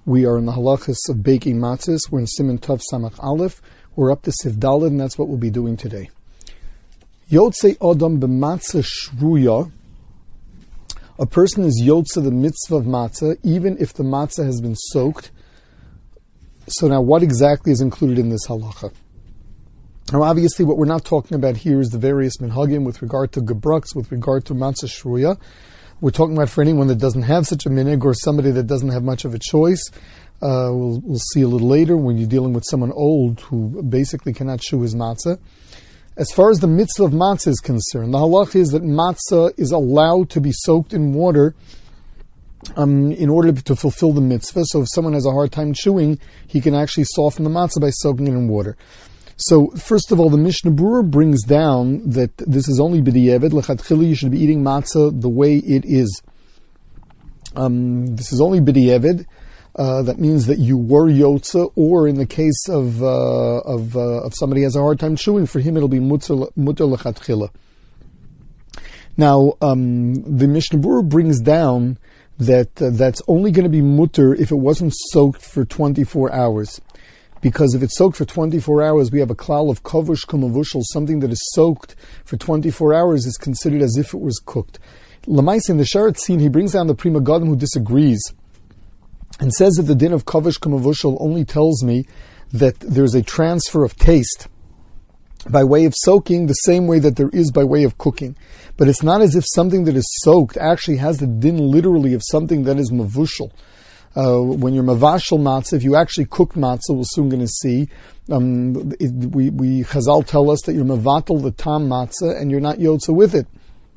We are in the halachas of baking matzahs. We're in Siman Tov Samach Aleph. We're up to Sif Daled, and that's what we'll be doing today. Yotzei Adam b'matzah shruya. A person is yotze the mitzvah of matzah, even if the matzah has been soaked. So now, what exactly is included in this halacha? Now, obviously, what we're not talking about here is the various minhagim with regard to gebrux, with regard to matzah shruya. We're talking about for anyone that doesn't have such a minhag or somebody that doesn't have much of a choice. We'll see a little later when you're dealing with someone old who basically cannot chew his matzah. As far as the mitzvah of matzah is concerned, the halach is that matzah is allowed to be soaked in water in order to fulfill the mitzvah. So if someone has a hard time chewing, he can actually soften the matzah by soaking it in water. So, first of all, the Mishnah Berurah brings down that this is only b'di'evet. Lechatchila, you should be eating matzah the way it is. This is only b'di'evet. That means that you were yotze, or in the case of somebody who has a hard time chewing, for him it'll be mutter lechatchila. Now, the Mishnah Berurah brings down that that's only going to be mutter if it wasn't soaked for 24 hours. Because if it's soaked for 24 hours, we have a klal of kavush kumavushal, something that is soaked for 24 hours is considered as if it was cooked. Lamais in the Sharat Tzin, he brings down the Prima Gadim who disagrees and says that the din of kavush kumavushal only tells me that there's a transfer of taste by way of soaking the same way that there is by way of cooking. But it's not as if something that is soaked actually has the din literally of something that is mavushal. When you're mavashal matzah, if you actually cook matzah, we're soon going to see, we Chazal tell us that you're mavatal the tam matzah and you're not yotze with it.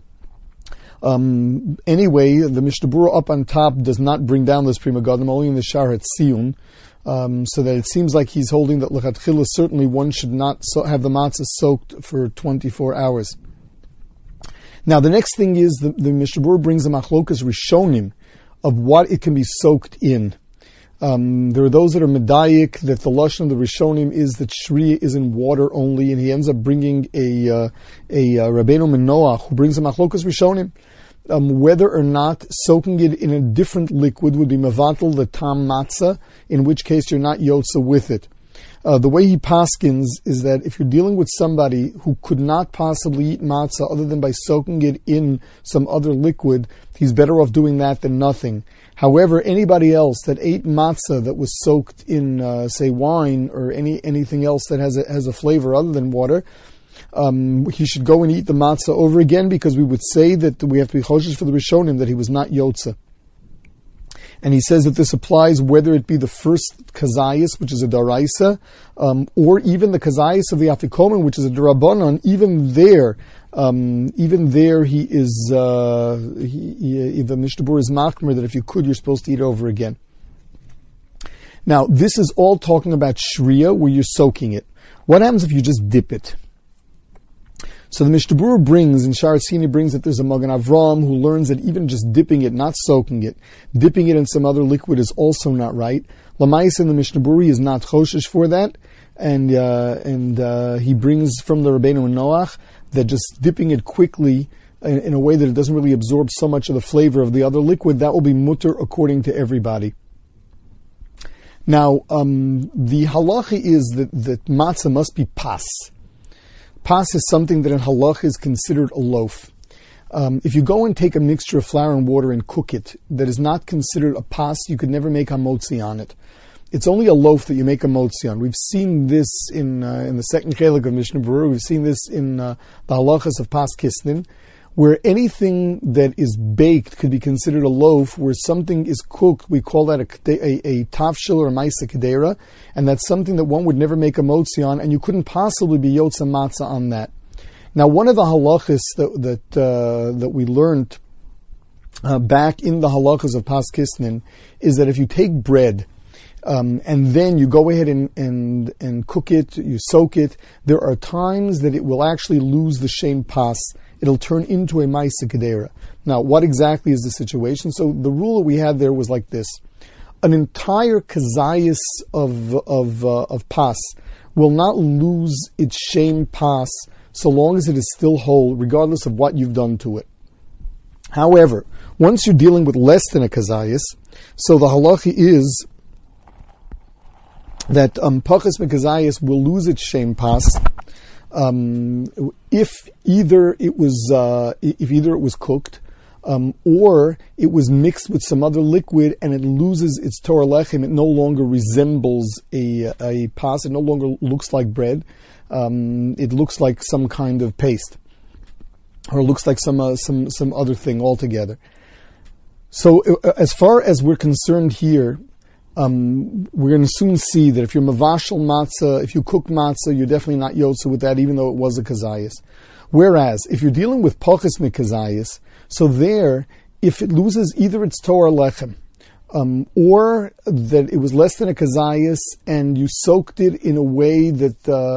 Anyway, the Mishnah Berurah up on top does not bring down this Prima Gadim, only in the Sharat Tziyun, so that it seems like he's holding that lechatchila certainly one should not have the matzah soaked for 24 hours. Now, the next thing is the Mishnah Berurah brings the machlokas rishonim of what it can be soaked in. There are those that are medayik that the lashon of the Rishonim is that shriya is in water only, and he ends up bringing a Rabbeinu Menoach who brings a machlokas Rishonim. Whether or not soaking it in a different liquid would be mavatal the tam matzah, in which case you're not yotze with it. The way he paskins is that if you're dealing with somebody who could not possibly eat matzah other than by soaking it in some other liquid, he's better off doing that than nothing. However, anybody else that ate matzah that was soaked in, say, wine or anything else that has a flavor other than water, he should go and eat the matzah over again, because we would say that we have to be choshesh for the Rishonim that he was not yotze. And he says that this applies whether it be the first kazayas, which is a daraisa, or even the kazayas of the afikomen, which is a darabanan. Even there, he is, the Mishnah Berurah is machmer that if you could, you're supposed to eat it over again. Now, this is all talking about shriya, where you're soaking it. What happens if you just dip it? So the Mishnah Berurah brings, in Sharat Tzin, brings that there's a Magen Avram who learns that even just dipping it, not soaking it, dipping it in some other liquid is also not right. Lamais in the Mishnah Berurah is not choshesh for that, and he brings from the Rabbeinu Noach that just dipping it quickly in a way that it doesn't really absorb so much of the flavor of the other liquid, that will be mutter according to everybody. Now, the halacha is that matzah must be pas. Pas is something that in halach is considered a loaf. If you go and take a mixture of flour and water and cook it, that is not considered a pas, you could never make hamotzi on it. It's only a loaf that you make a motzi on. We've seen this in the second chelik of Mishnah Berurah. We've seen this in the halachas of pas kisnin, where anything that is baked could be considered a loaf. Where something is cooked, we call that a tafshil or a maisa kedera, and that's something that one would never make a motzi on, and you couldn't possibly be yotza matzah on that. Now, one of the halachas that we learned back in the halachas of pas kisnin is that if you take bread and then you go ahead and cook it, you soak it, there are times that it will actually lose the shem pas. It'll turn into a maisa kedera. Now, what exactly is the situation? So the rule that we had there was like this: an entire kazayas of pas will not lose its shem pas so long as it is still whole, regardless of what you've done to it. However, once you're dealing with less than a kazayas, so the halacha is that pachas mekazayis will lose its shem pas if either it was cooked, or it was mixed with some other liquid and it loses its Torah lechem. It no longer resembles a pas. It no longer looks like bread. It looks like some kind of paste, or it looks like some other thing altogether. So, as far as we're concerned here, we're going to soon see that if you're mavashal matzah, if you cook matzah, you're definitely not yotze with that, even though it was a kazayas. Whereas, if you're dealing with pachas mikazayas, so there, if it loses either its Torah lechem, or that it was less than a kazayas, and you soaked it in a way that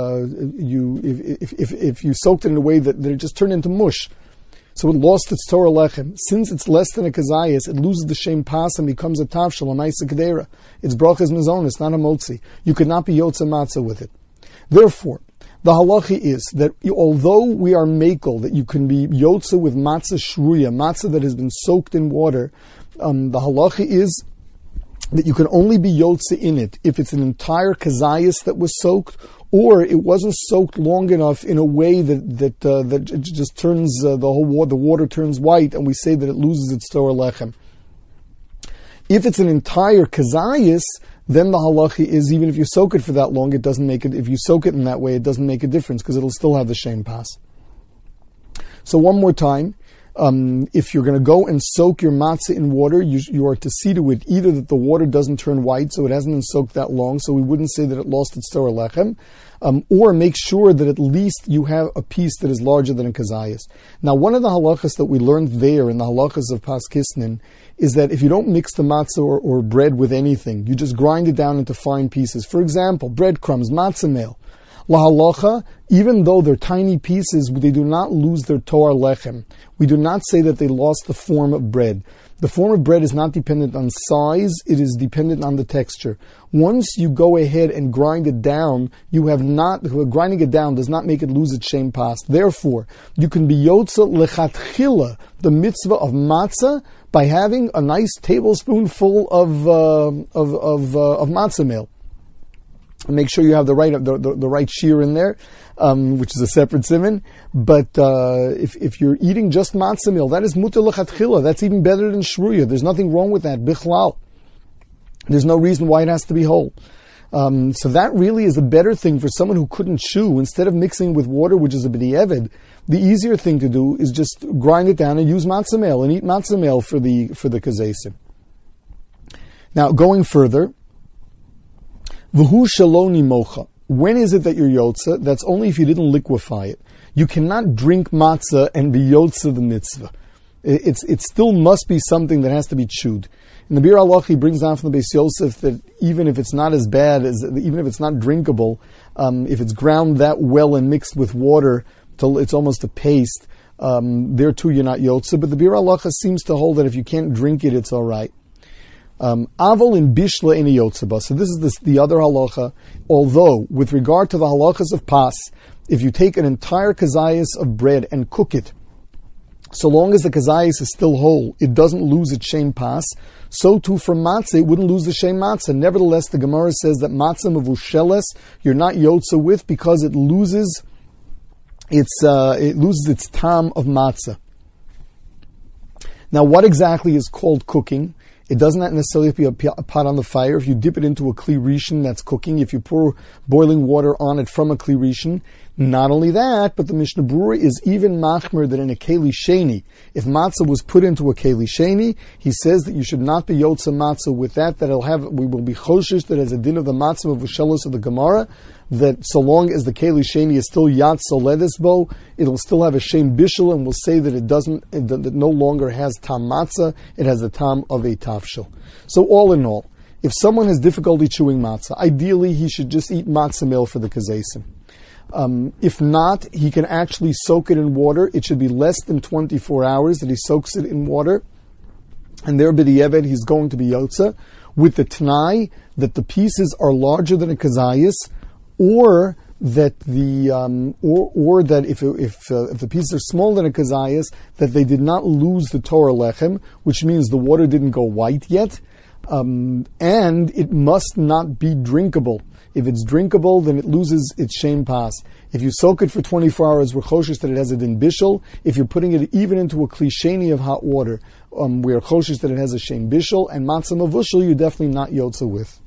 if you soaked it in a way that it just turned into mush, so it lost its Torah lechem. Since it's less than a kazayas, it loses the shem pas and becomes a tafshel, a maisa kedera. It's brachas mizonis, not a motzi. You could not be yotze matzah with it. Therefore, the halacha is that although we are makel, that you can be yotze with matzah shruya, matzah that has been soaked in water, the halacha is that you can only be yotze in it if it's an entire kazayas that was soaked, or it wasn't soaked long enough in a way that it just turns the water turns white, and we say that it loses its Torah lechem. If it's an entire kazayas, then the halacha is even if you soak it for that long, it doesn't make it. If you soak it in that way, it doesn't make a difference because it'll still have the shem pas. So one more time, if you're going to go and soak your matzah in water, you are to see to it either that the water doesn't turn white, so it hasn't been soaked that long, so we wouldn't say that it lost its Torah lechem, or make sure that at least you have a piece that is larger than a kazayas. Now, one of the halachas that we learned there in the halachas of Pas Kisnin is that if you don't mix the matzah or bread with anything, you just grind it down into fine pieces. For example, breadcrumbs, matzah meal. La halacha, even though they're tiny pieces, they do not lose their Torah lechem. We do not say that they lost the form of bread. The form of bread is not dependent on size, it is dependent on the texture. Once you go ahead and grind it down, grinding it down does not make it lose its shem pas. Therefore, you can be yotze lechatchila, the mitzvah of matzah, by having a nice tablespoonful of matzah meal. And make sure you have the right shear in there, which is a separate siman. But if you're eating just matzah meal, that is mutar lechatchila. That's even better than shruya. There's nothing wrong with that. Bichlal. There's no reason why it has to be whole. So that really is a better thing for someone who couldn't chew. Instead of mixing with water, which is a b'di'evid, the easier thing to do is just grind it down and use matzah meal and eat matzah meal for the kazesim. Now, going further, v'hu shaloni mocha. When is it that you're yotze? That's only if you didn't liquefy it. You cannot drink matzah and be yotze the mitzvah. It still must be something that has to be chewed. In the Bir Halach, he brings down from the Beis Yosef that even if it's not as bad, even if it's not drinkable, if it's ground that well and mixed with water till it's almost a paste, there too you're not yotze. But the Bir Halach seems to hold that if you can't drink it, it's all right. Avol in bishla in yotzeba. So this is the other halacha. Although, with regard to the halachas of pas, if you take an entire kazayas of bread and cook it, so long as the kazayas is still whole, it doesn't lose its shem pas. So too for matzah, it wouldn't lose the shem matzah. Nevertheless, the Gemara says that matzah mavusheles you're not yotze with because it loses its tam of matzah. Now, what exactly is called cooking? It does not necessarily have to be a pot on the fire. If you dip it into a kli rishon, that's cooking. If you pour boiling water on it from a kli rishon, not only that, but the Mishnah Berurah is even machmer that in a keli sheni, if matzah was put into a keli sheni, he says that you should not be yotze matzah with that. We will be choshish that as a din of the matzah of Vushelos of the Gemara, that so long as the keli sheni is still yat soledes bo, it'll still have a shem bishul, and we'll say that that no longer has tam matzah, it has the tam of a tafshil. So all in all, if someone has difficulty chewing matzah, ideally he should just eat matzah meal for the kazesim. If not, he can actually soak it in water. It should be less than 24 hours that he soaks it in water, and there b'di'evet he's going to be yotze with the t'nai that the pieces are larger than a kazayas, or that that if the pieces are smaller than a kazayas, that they did not lose the Torah lechem, which means the water didn't go white yet. And it must not be drinkable. If it's drinkable, then it loses its shem pas. If you soak it for 24 hours, we're choshesh that it has a din bishul. If you're putting it even into a klisheni of hot water, we are choshesh that it has a shem bishul. And matzah mavushal, you're definitely not yotza with.